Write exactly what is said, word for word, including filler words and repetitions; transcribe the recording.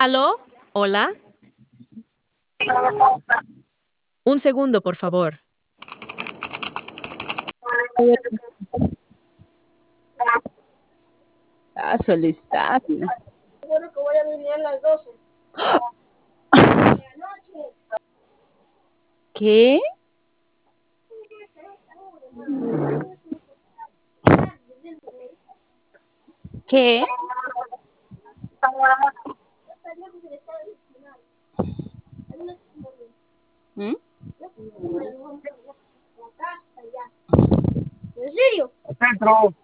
¿Aló? ¿Hola? Un segundo, por favor. Ah, solicitar. Bueno, que voy a venir a las doce. ¿Qué? ¿Qué? ¿Mm? ¿En serio?